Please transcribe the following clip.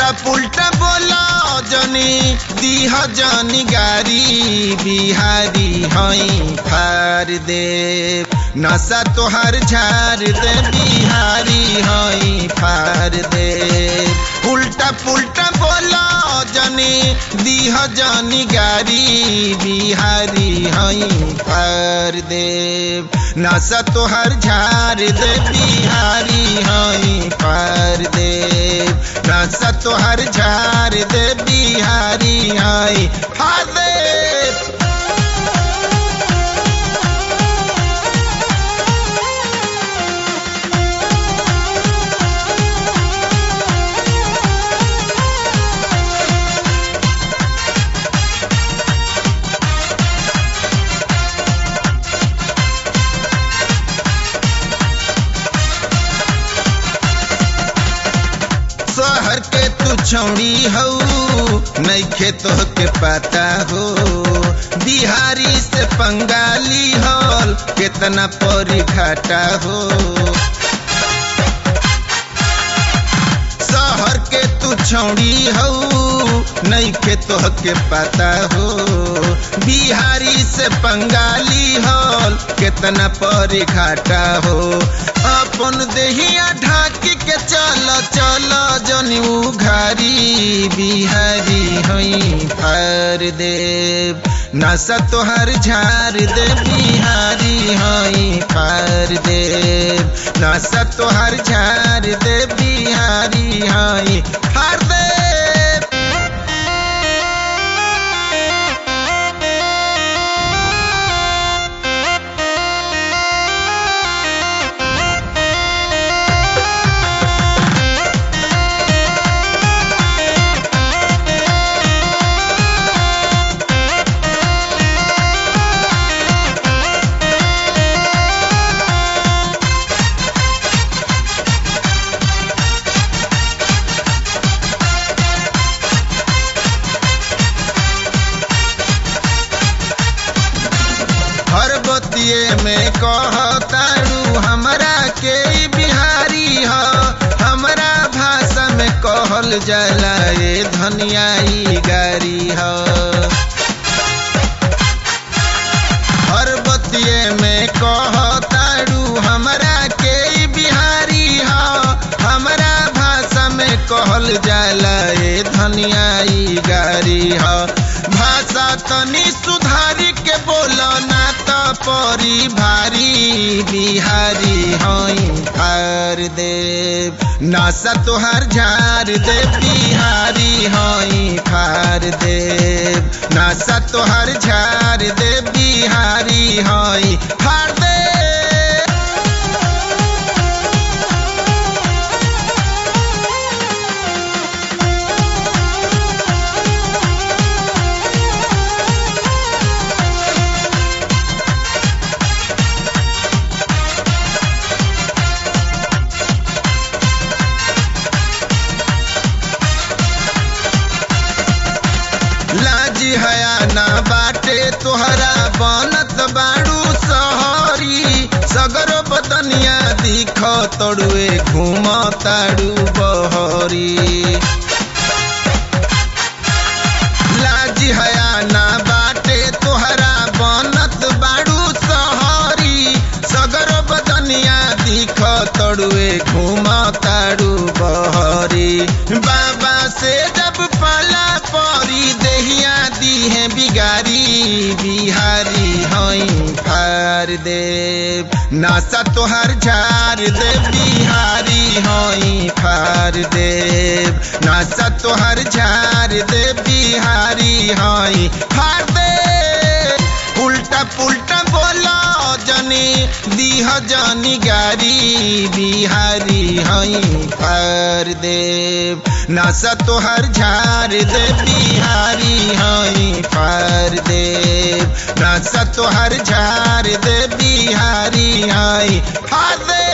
उल्टा पुल्टा बोला जनी दीह जनी गारी बिहारी हई फार दे नशा तोहर झार दे बिहारी हई फार दे उल्टा पुल्टा बोला जनी दीह जनी गारी बिहारी हई फार दे नशा तोहर झार दे बिहारी हई फार दे नशा तोहर झार दे बिहारी हई फार दे। शहर के तू छौड़ी हो नइखे तोह के पता हो बिहारी से बंगाली हल केतना परी घाटा हो शहर के तू छौड़ी हो नइखे तोह के पता हो बिहारी से बंगाली हल केतना परी घाटा हो अपन देहिया ढाकी के चल चल जनी उघारी बिहारी हई फार देव नशा तोहर झार दे बिहारी हई फार देव नशा तोहर झार दे बिहारी हई फार दे। में कहतारू हमरा के बिहारी ह हमरा भाषा में कहल जाला ए धनियाई गारी ह हर बतिये में कहतारू हमरा के बिहारी ह हमरा भाषा में कहल जाला ए धनियाई गारी ह भाषा तनी सुधारी के बोलो ना परी भारी बिहारी हई फार देव नशा तोहर झार दे बिहारी हई फार देव नशा तोहर झार दे बिहारी हई फार दे। लाजी हया ना बाटे तोहरा बनत बाड़ू सहरी सगरो बदनिया दिख तड़ुए घूम ताड़ू बहरी लाजी हया ना बाटे तोहरा बनत बाड़ू सहरी सगरो बदनिया दिख तड़ुए घूम ताड़ू बहरी बाबा से जब पाला परी देहिया दी है बिगारी बिहारी हई फार देव नशा तोहर झार दे बिहारी हई फार देव नशा तोहर झार दे बिहारी हई फार दे उल्टा पुल्टा बोला जनी दीह जनी गारी बिहारी हई फार देव नशा तोहर झार दे बिहारी हई फार देव नशा तोहर झार दे बिहारी हई फार दे।